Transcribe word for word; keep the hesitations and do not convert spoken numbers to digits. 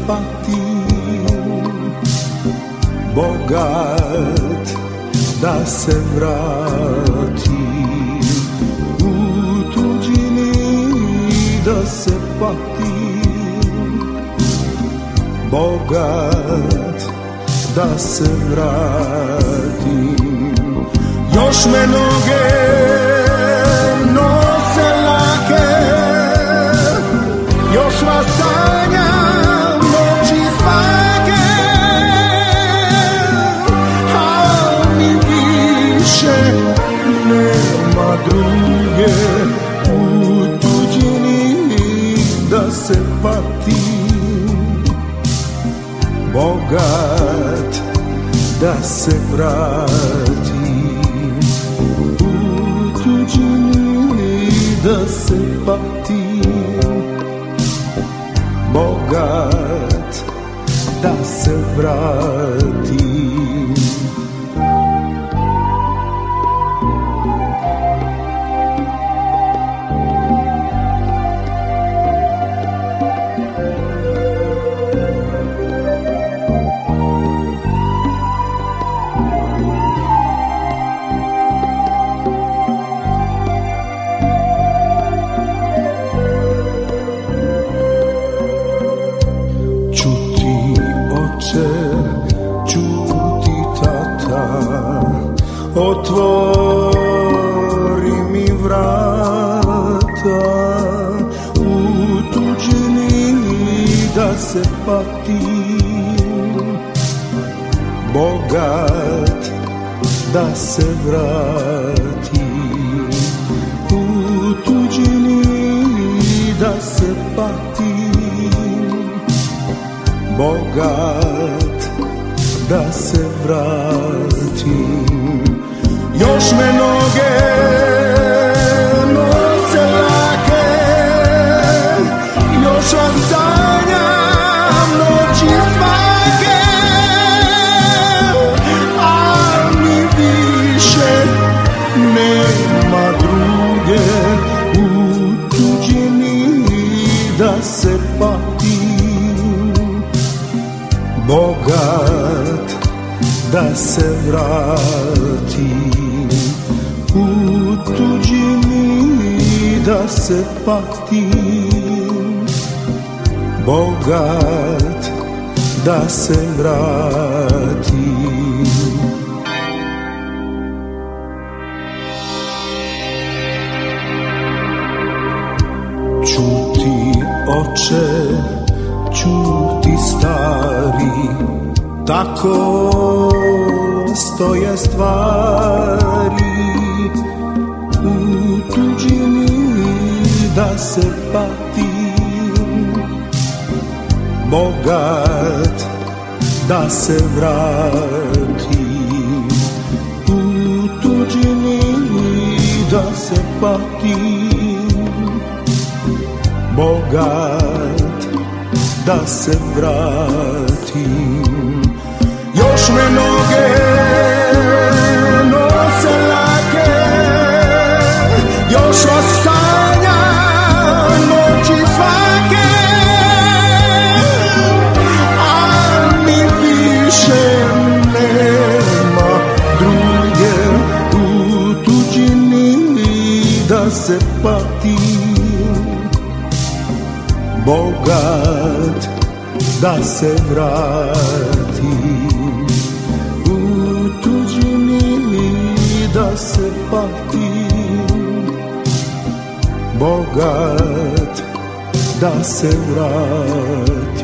patim, bogat da se vratim, u tuđini da se patim, bogat da se vratim. Još me noge nose lake, još vas sanjam noći svake, a mi više nema druge, u tuđini da se patim, bogat da se vratim, u tuđini da se patim, bogat da se vratim. Čuti tata, otvori mi vrata, u tuđini da se patim, bogat da se vratim, u tuđini da se patim, bogat da se vratim. Još me noge nose lake, još vas sanjam noći svake, a mi više nema druge, u tuđini da se patim, bogat da se vratim, u tuđini da se patim, bogat da se vratim. Čuti oče, čuti stari, tako stoje stvari, u tuđini da se patim, bogat da se vratim, u tuđini da se patim, bogat da se vratim. Još me noge nose lake, još vas sanjam noći svake, a mi više nema druge, u tuđini da se patim, bogat da se vratim, u tuđini da se patim, bogat da se vratim.